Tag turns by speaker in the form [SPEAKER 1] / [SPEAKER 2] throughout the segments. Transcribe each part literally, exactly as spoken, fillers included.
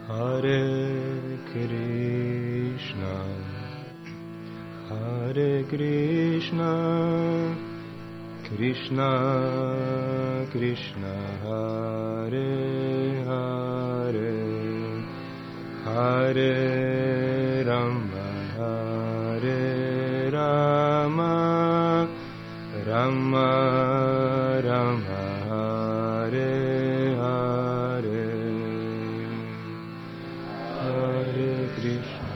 [SPEAKER 1] Hare Krishna, Hare Krishna, Krishna Krishna, Hare Hare, Hare Rama, Hare Rama, Rama Rama, Hare Hare, Hare Krishna.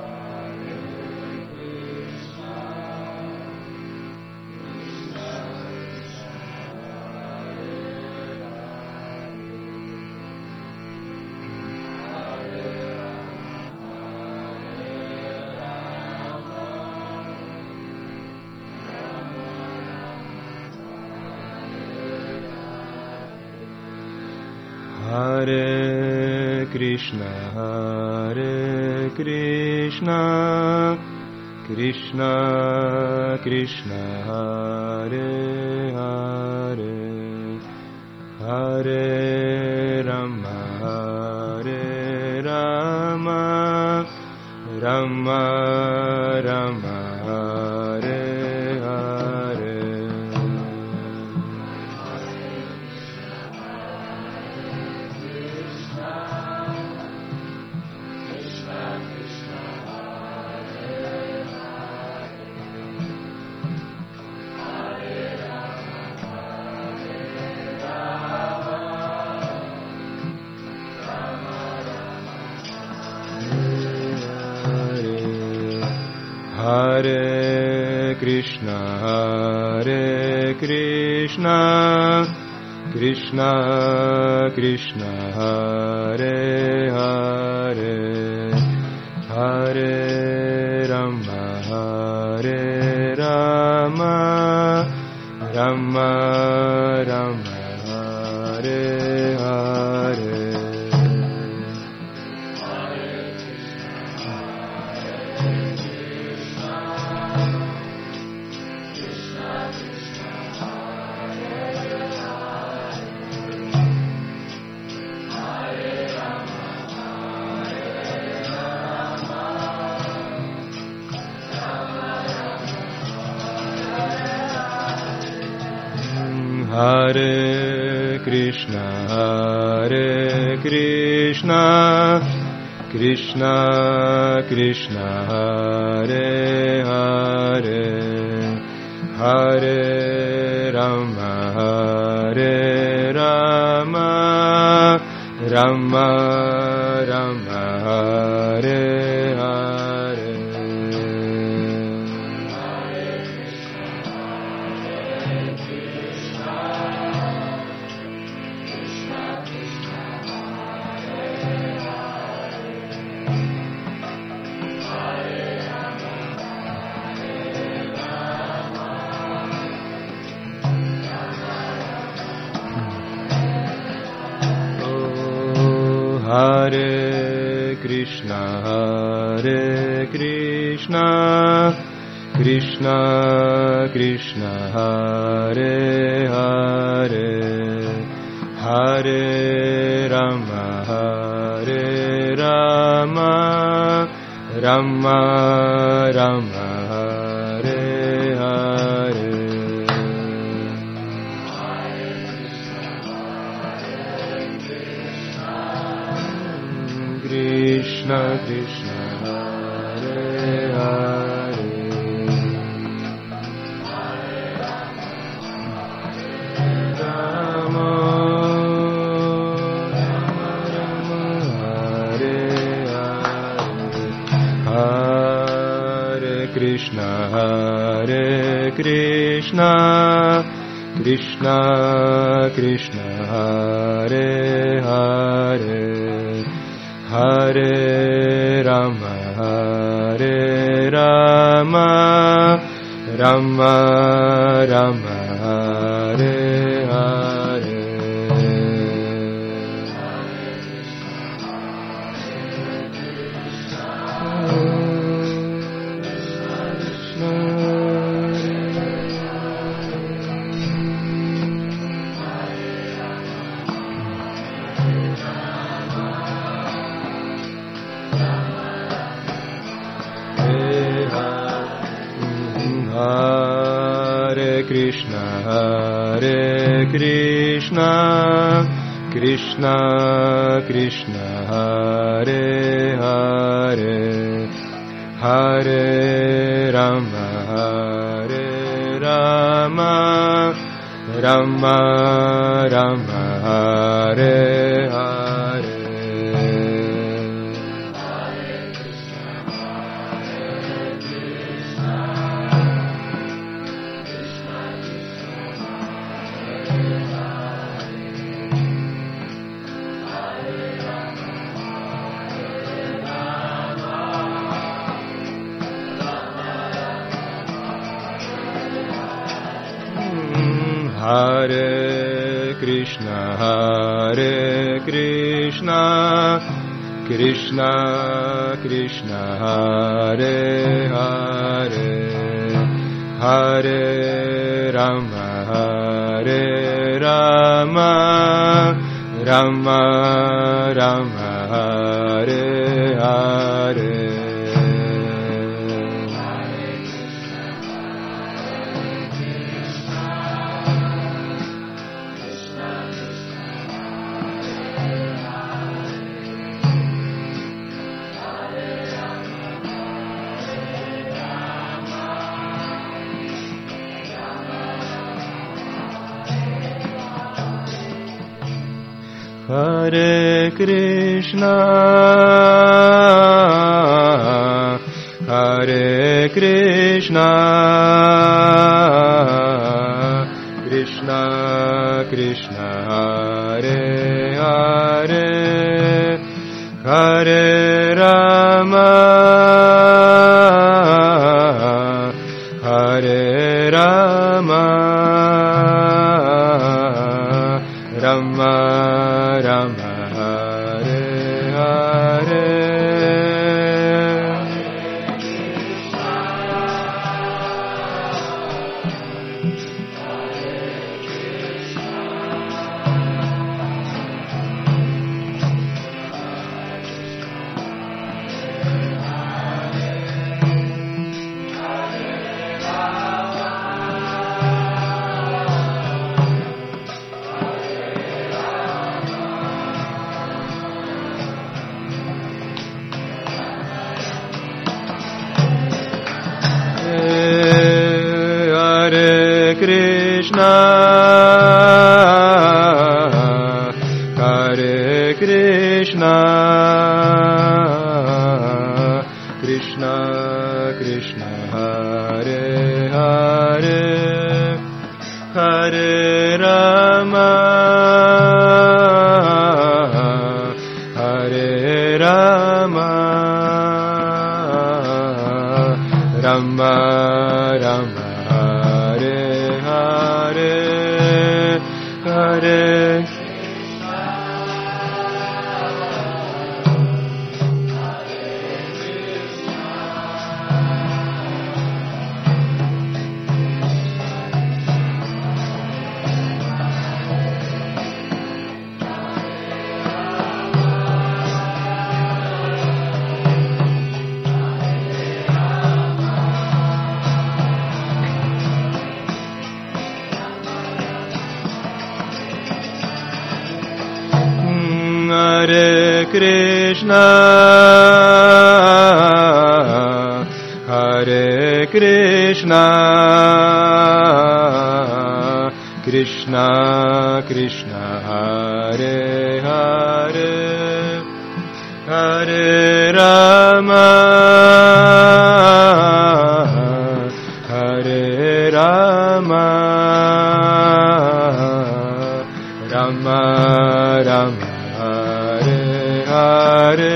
[SPEAKER 1] Hare Krishna, Hare Krishna, Krishna Krishna, Hare Hare, Hare Rama, Hare Rama, Rama Rama, Hare Hare. Hare Krishna, Hare Krishna, Krishna Krishna, Hare Hare, Hare Rama, Hare Rama, Rama Rama, Hare Hare. Hare Krishna, Hare Krishna, Krishna Krishna, Hare Hare, Hare Rama, Hare Rama, Rama Rama, Hare Hare. Hare Krishna, Hare Krishna, Krishna Krishna, Hare Hare, Hare Rama, Hare Rama, Rama Rama, Hare Hare. Krishna Krishna, Hare Hare, Rama Rama Rama, Hare Hare, Hare Krishna, Hare Krishna, Krishna Krishna, Hare Hare, Hare Rama, Hare Rama, Rama Rama, Hare Hare. Krishna Krishna Hare Hare Hare Rama Hare Rama Rama Rama Hare Hare Hare Krishna, Hare Krishna, Krishna Krishna, Hare Hare, Hare Rama, Hare Rama, Rama Rama, Hare Hare. Hare Krishna, Hare Krishna, Krishna Krishna, Hare Hare, Hare Rama, Hare Rama, Rama Rama, Hare Hare. Krishna, Hare Krishna, Krishna Krishna, Hare Hare, Hare Rama, Hare Rama, Rama Rama, Hare Hare Krishna, Hare Krishna, Krishna Krishna, Hare Hare, Hare Rama, Hare Rama, Rama Rama, Hare Hare.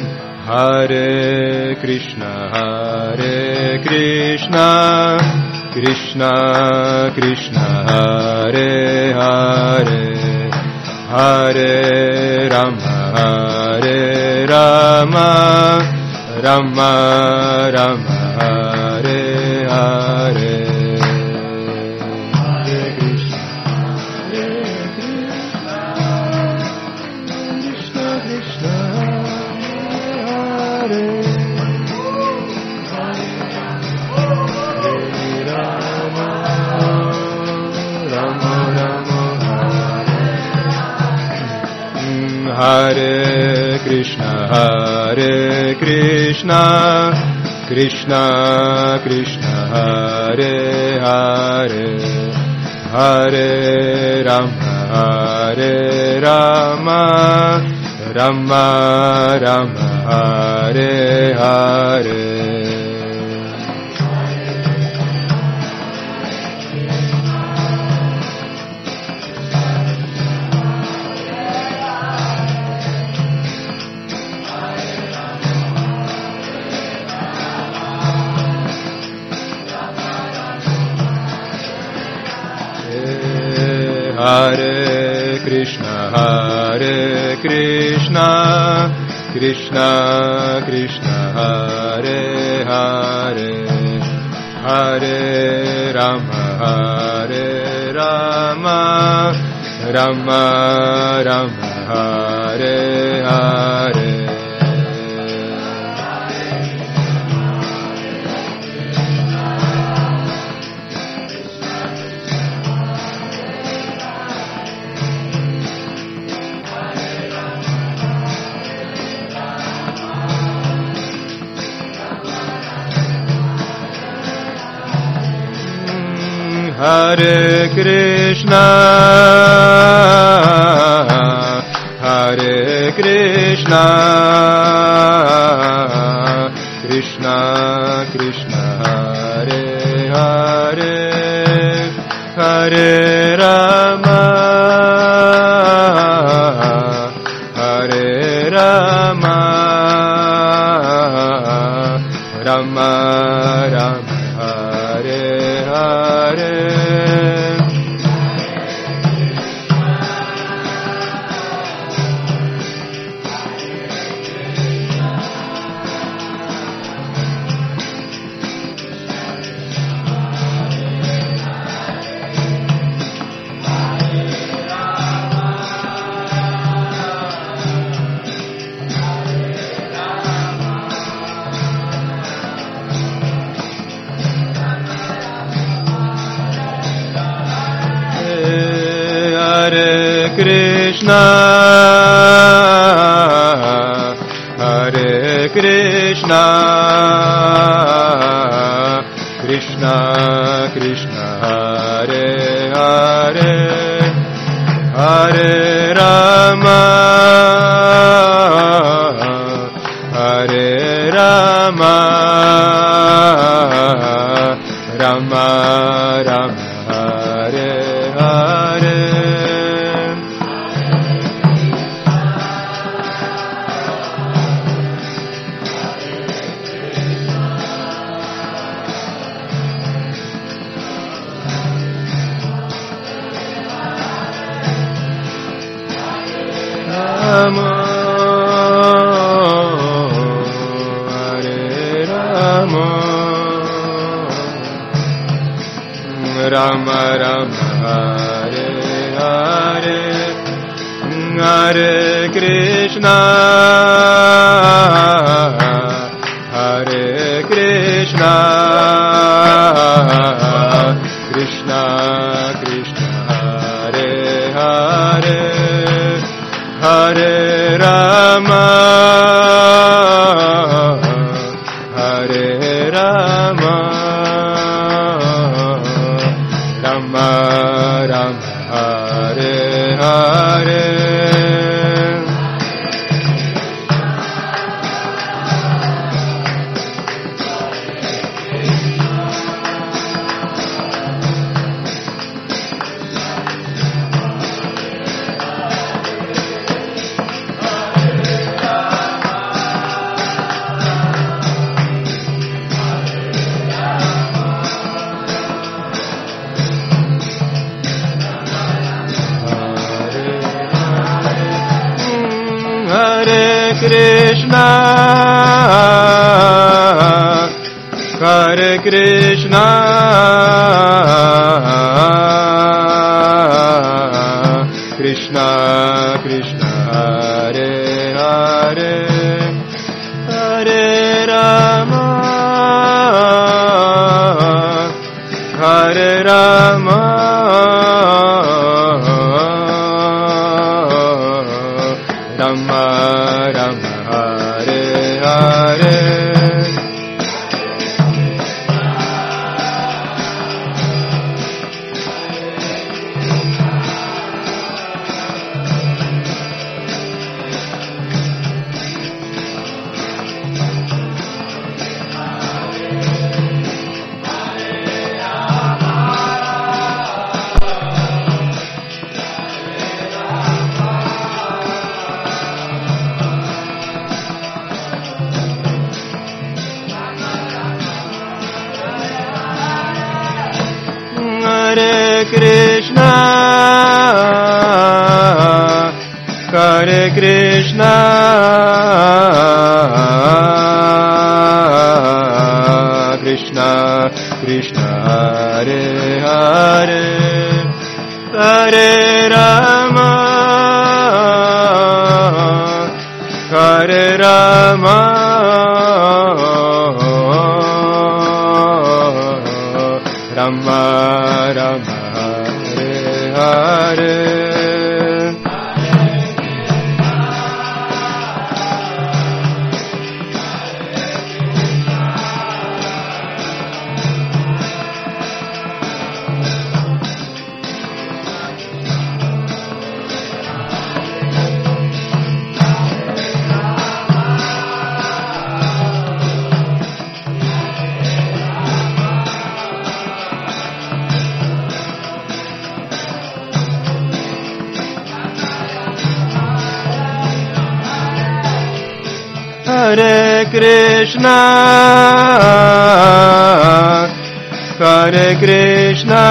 [SPEAKER 1] Hare Krishna, Hare Krishna, Krishna Krishna Hare Hare Hare Rama Hare Rama Rama Rama Hare Hare Hare Krishna Hare Krishna Krishna Krishna Hare Hare Krishna Hare Krishna Krishna Krishna Hare Hare Hare Rama Hare Rama Rama Rama Hare Hare Hare Krishna Hare Krishna Krishna Krishna Hare Hare Hare Rama Hare Rama Rama Rama Hare Hare Hare Krishna Hare Krishna Krishna Krishna Hare Hare Hare Rama Hare Rama Rama Rama Hare Hare Krishna Hare Krishna Krishna Krishna Hare Hare Hare Rama Hare Rama Rama Rama Hare Hare Rama Hare Rama Rama Rama Hare Hare Hare Krishna Hare Krishna Krishna Krishna Hare Hare Hare Rama Hare Rama Rama Rama Hare Hare Krishna, Hare Krishna, Krishna Krishna, Hare Hare, Hare Rama, Hare Rama, Rama Rama, Hare Hare. Hare Krishna, Hare Krishna, Krishna Krishna, Hare Hare, Hare Rama, Hare Rama, Rama Rama, Hare Hare. Hare Krishna, Hare Krishna,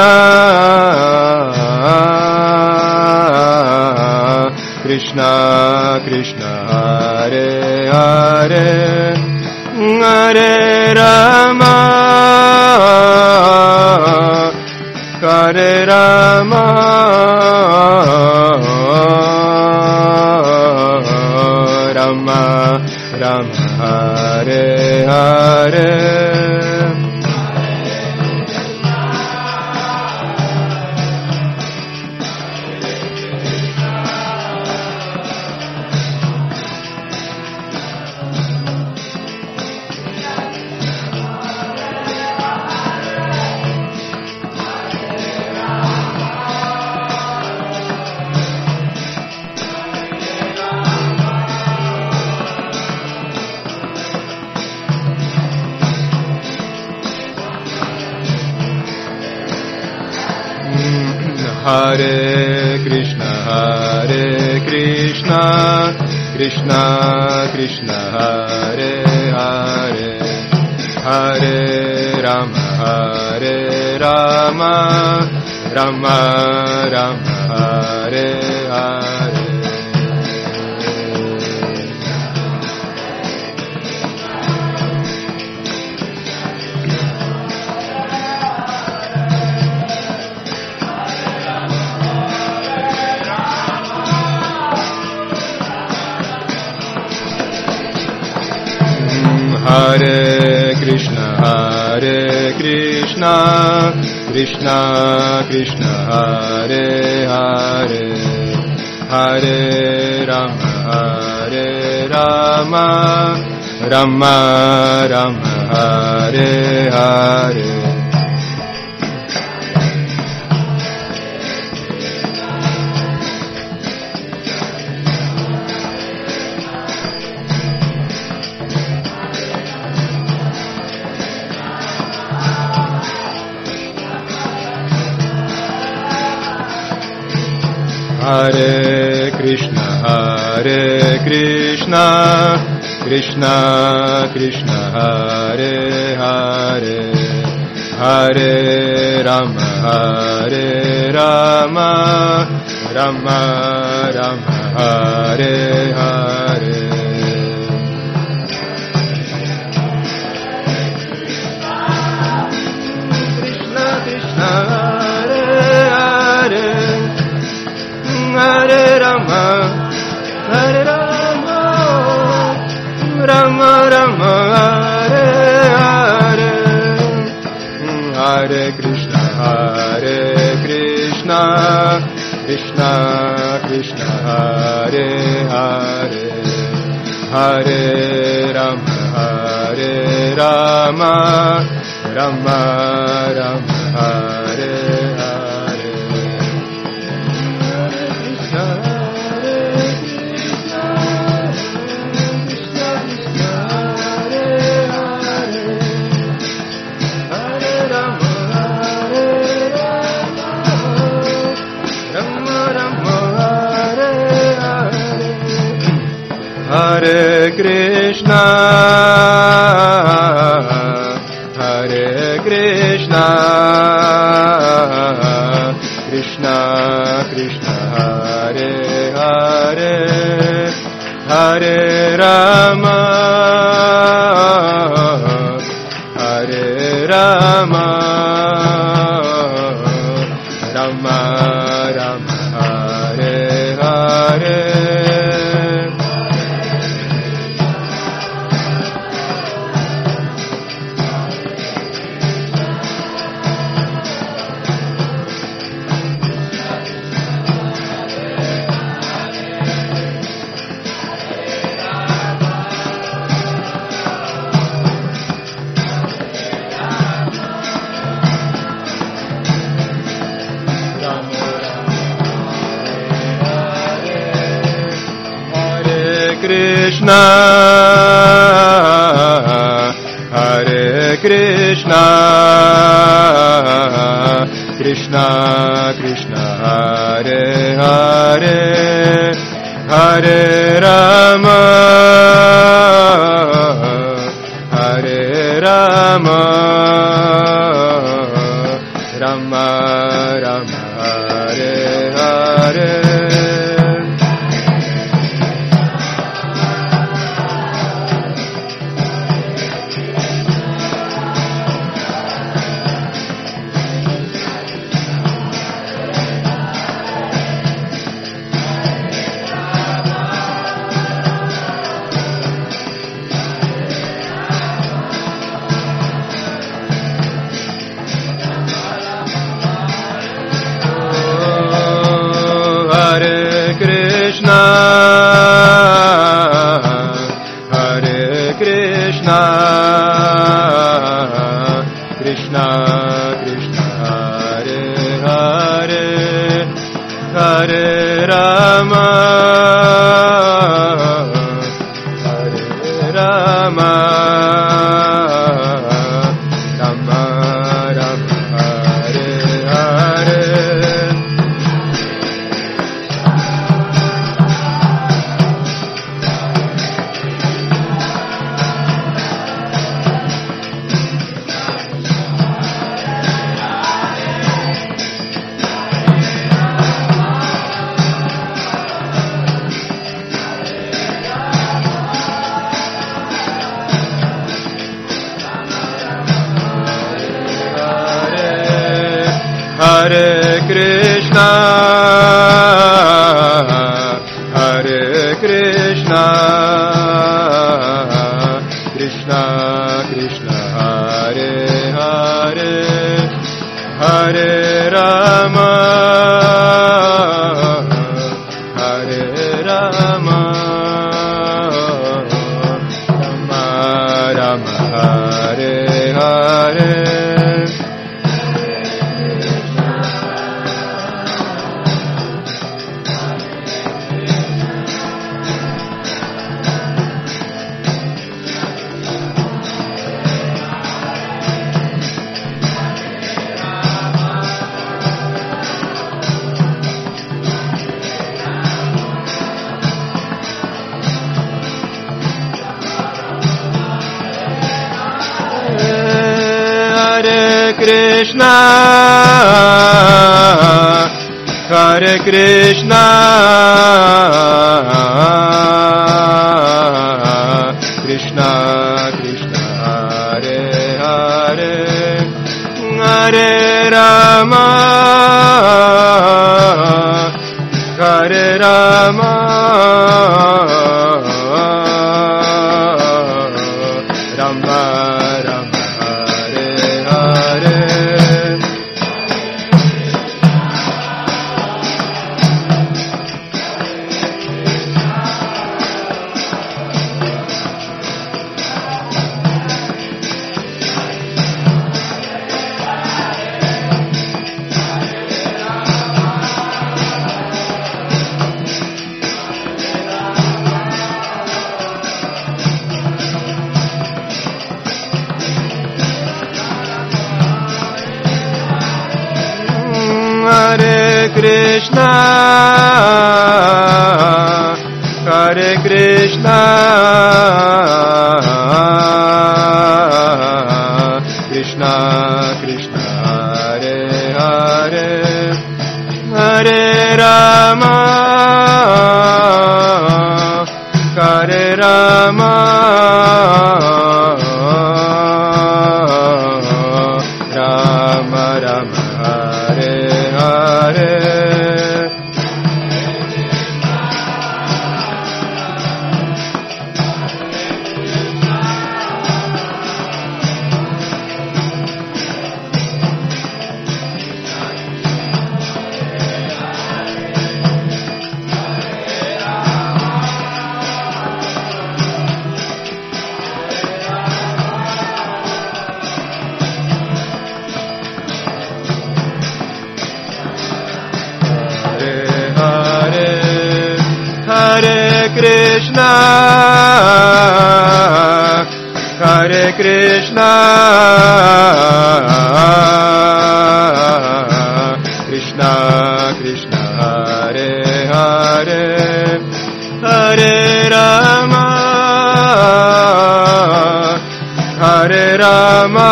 [SPEAKER 1] Krishna Krishna, Hare Hare, Hare Rama, Hare Rama, Rama Rama, Hare Hare. Hare Krishna, Hare Krishna, Krishna Krishna, Hare Hare, Hare Rama, Hare Rama, Rama Rama, Hare Hare. Hare Krishna, Hare Krishna, Krishna Krishna, Hare Hare, Hare Rama, Hare Rama, Rama Rama, Hare Hare. Hare Krishna, Hare Krishna, Krishna Krishna, Hare Hare, Hare Rama, Hare Rama, Rama Rama, Hare Hare. Krishna Krishna Hare Hare Hare Rama Hare Rama Rama Rama Hare Hare Krishna Hare Krishna, Hare Krishna, Krishna Krishna Hare Hare, Hare Rama, Hare Rama, Rama Rama Hare Hare. Krishna, Hare Krishna, Krishna Krishna Hare Hare, Hare Rama, Hare Rama, Rama Rama Hare Hare. Krishna, Hare Krishna, Krishna Krishna Hare Hare, Hare Rama, Hare Rama, Rama Rama Hare Hare. Hare Krishna, Hare Krishna, Krishna Krishna Hare Hare, Hare Rama, Hare Rama, Rama Rama Hare Hare. Krishna, Hare Krishna, Krishna Krishna Hare Hare, Hare Rama, Hare Rama, Rama Rama Hare Hare. Krishna, Hare Krishna, Krishna Krishna, Hare Hare, Hare Rama, Hare Rama, Rama Rama, Hare Hare. Krishna, Hare Krishna, Krishna Krishna, Hare Hare, Hare Rama, Hare Rama,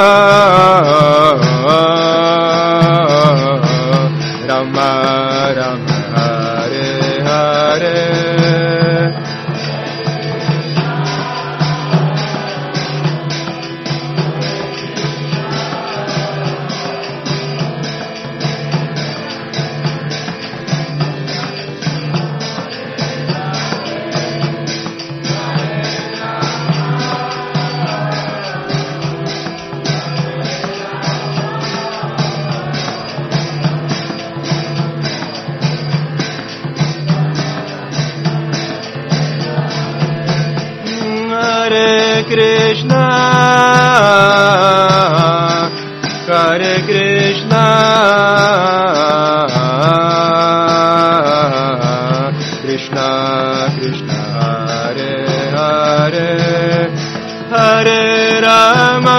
[SPEAKER 1] Rama Rama, Hare Hare. Krishna, Hare Krishna, Krishna Krishna, Hare Hare, Hare Rama,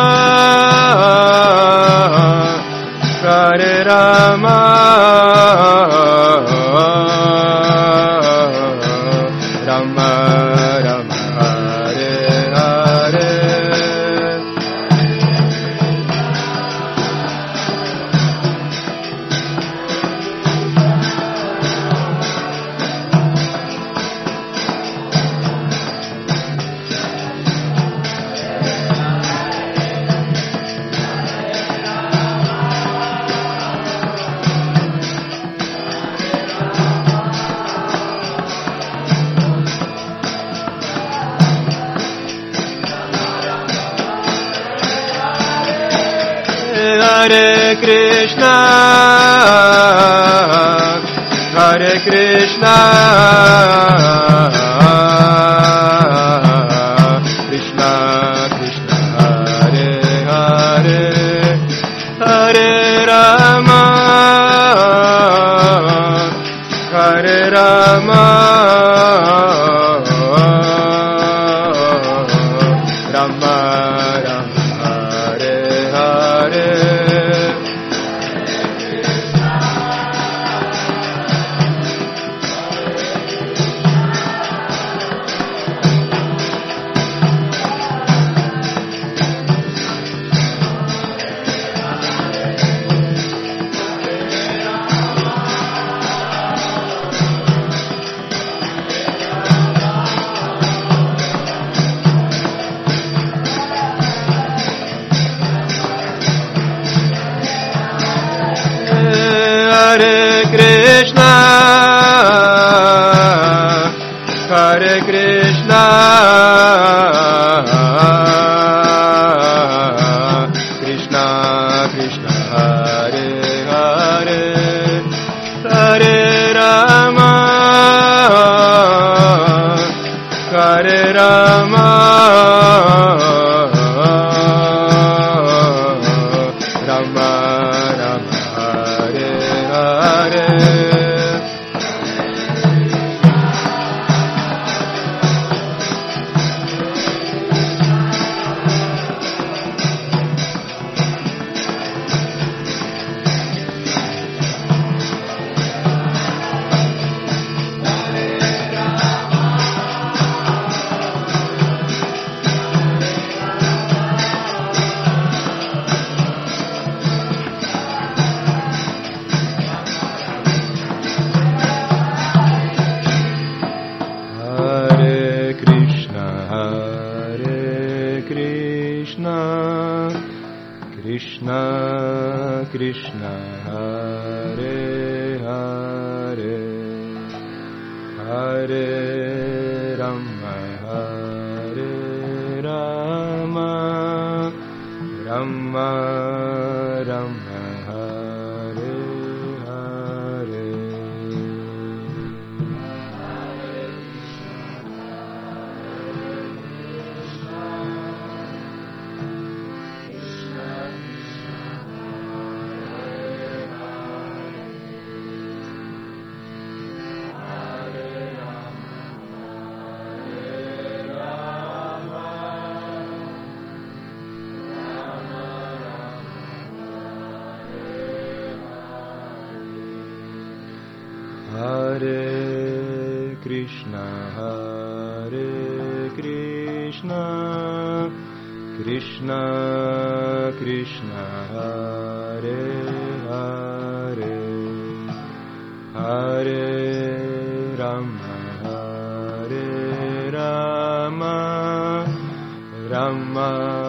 [SPEAKER 1] Hare Rama, Rama Rama, Hare Hare. Hare Krishna, Hare Krishna, Krishna Krishna, Hare Hare, Hare Rama, Hare Rama, Rama Rama, Hare Hare. Krishna, Hare Hare, Hare Rama, Hare Rama, Rama Rama, Hare Hare. Hare Krishna, Hare Krishna, Krishna Krishna, Hare Hare, Hare Rama, Hare Rama, Rama